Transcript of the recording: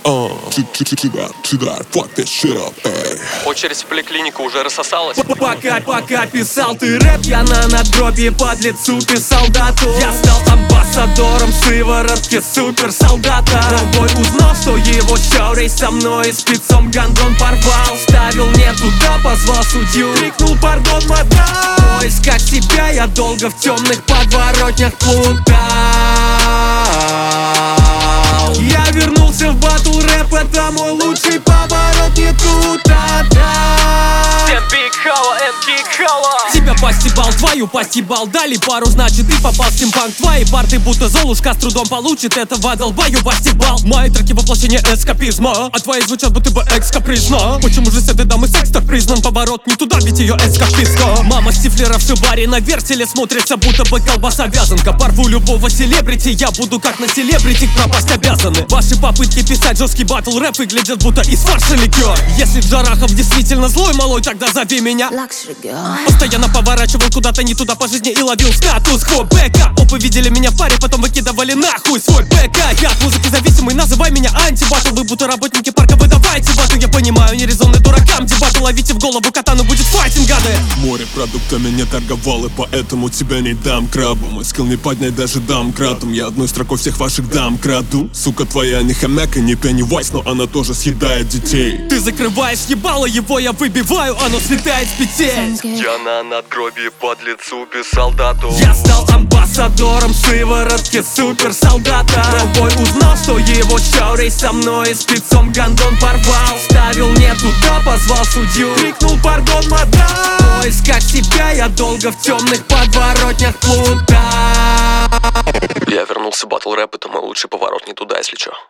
Fuck this shit up, эй. Очередь в поликлинику уже рассосалась. Пока писал ты рэп, я на надгробье подлецу писал дату. Я стал амбассадором сыворотки суперсолдата. Другой узнал, что его щорей со мной и спецом гандон порвал. Ставил не туда, позвал судью, крикнул пардон, мадам. В поисках себя я долго в темных подворотнях плутал. Я вернулся в батл рэп, это мой лучший поворот, не тут, Тебя постебал, твою постебал, дали пару, значит ты попал в стимпанк. Твои парты будто Золушка с трудом получит этого долбаю постебал. Мои треки воплощение эскапизма, а твои звучат будто бы экскапризно. Почему же с этой дамы секс так признан? Поворот не туда, ведь ее эскапистка. Мама Стифлера в шибаре на вертеле смотрится, будто бы колбаса вязанка. Порву любого селебрити, я буду как на селебрити пропасть обязаны. Ваши попытки писать жесткий батл рэп выглядят будто из фарша ликер. Если Джарахов действительно злой малой, тогда зови меня. Постоянно поворачивал куда-то не туда по жизни и ловил статус-кво. Бэка, опы видели меня в паре, потом выкидывали нахуй свой бэка. Я от музыки зависимый, называй меня антибатл. Вы будто работники парка, выдавайте батл. Я понимаю, нерезонный дуракам дебаты. Ловите в голову катану, будет файтинг, гады. Море продуктами не торговал, и поэтому тебя не дам крабу. Мой скилл не поднять даже домкратом. Я одной строкой всех ваших дам краду. Сука твоя не хомяк и не Пеннивайз, но она тоже съедает детей. Ты закрываешь ебало, его я выбиваю, оно слетает с петель. Я на надгробье подлецу писал дату. Я стал амбассадором сыворотки суперсолдата. Другой узнал, что его щорей со мной и спецом гандон порвал. Ставил не туда, позвал судью, крикнул пардон, мадам. В поисках себя я долго в темных подворотнях плутал. Я вернулся в батл рэп, это мой лучший поворот, не туда, если чё.